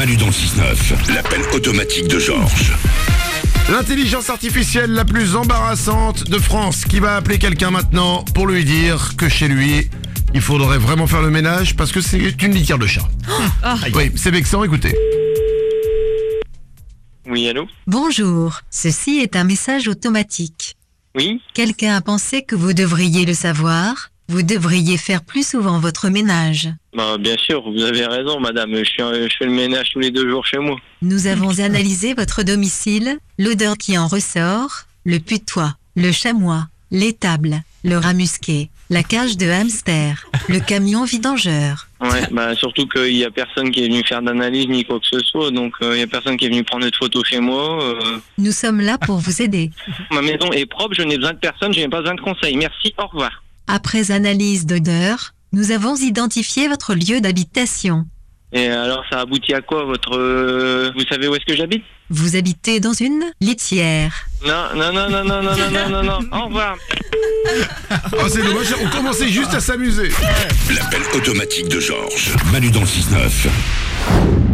Manu dans le 6-9, l'appel automatique de Georges. L'intelligence artificielle la plus embarrassante de France qui va appeler quelqu'un maintenant pour lui dire que chez lui, il faudrait vraiment faire le ménage parce que c'est une litière de chat. Oui, c'est vexant, écoutez. Oui, allô? Bonjour, ceci est un message automatique. Oui? Quelqu'un a pensé que vous devriez le savoir. Vous devriez faire plus souvent votre ménage. Bah, bien sûr, vous avez raison, madame. Je fais le ménage tous les 2 jours chez moi. Nous avons analysé votre domicile, l'odeur qui en ressort, le putois, le chamois, l'étable, le rat musqué, la cage de hamster, le camion vidangeur. Ouais, bah, surtout qu'il y a personne qui est venu faire d'analyse ni quoi que ce soit, donc il y a personne qui est venu prendre une photo chez moi. Nous sommes là pour vous aider. Ma maison est propre, je n'ai besoin de personne, je n'ai pas besoin de conseils. Merci, au revoir. Après analyse d'odeur, nous avons identifié votre lieu d'habitation. Et alors, ça aboutit à quoi, votre... Vous savez où est-ce que j'habite? Vous habitez dans une litière. Non. Au revoir. Oh, c'est dommage, on commençait juste à s'amuser. L'appel automatique de Georges. Manu dans le 6-9.